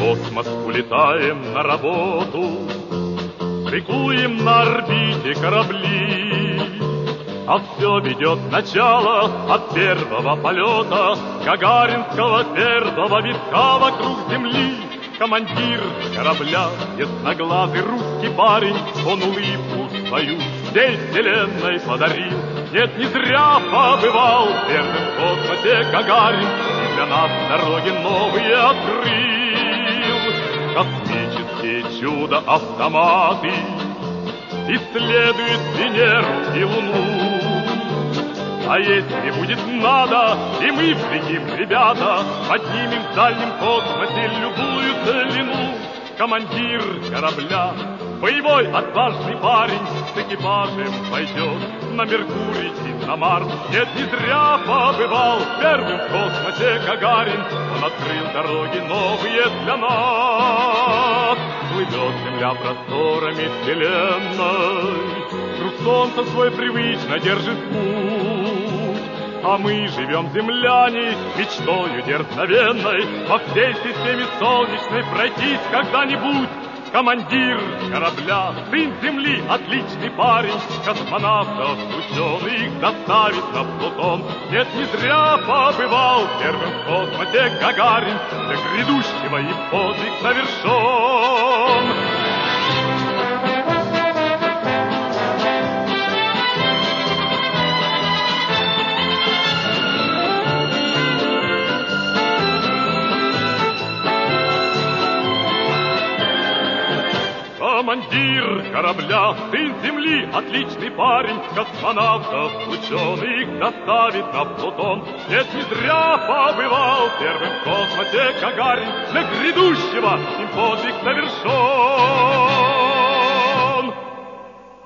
космос улетаем на работу, штрикуем на орбите корабли. А все ведет начало от первого полета гагаринского первого витка вокруг Земли. Командир корабля, ясноглазый русский парень, он улыбку свою всей вселенной подарил. Нет, не зря побывал первым в космосе Гагарин, и для нас дороги новые открыл. Космические чудо-автоматы исследуют Венеру и Луну. А если будет надо, и мы прилетим, ребята, поднимем в дальнем космосе любую длину. Командир корабля, боевой отважный парень, с экипажем пойдет на Меркурий и на Марс. Нет, не зря побывал первым в космосе Гагарин, он открыл дороги новые для нас. Плывет Земля просторами вселенной, круг солнца свой привычно держит путь. А мы живем, земляне, мечтою дерзновенной по всей системе солнечной пройтись когда-нибудь. Командир корабля, сын земли, отличный парень, космонавтов ученых доставит на Плутон. Нет, не зря побывал первым в космосе Гагарин, для грядущего им подвиг совершен. Командир корабля, сын земли, отличный парень, космонавтов ученых доставит на Плутон. Нет, не зря побывал первым в космосе Гагарин, для грядущего им подвиг совершен.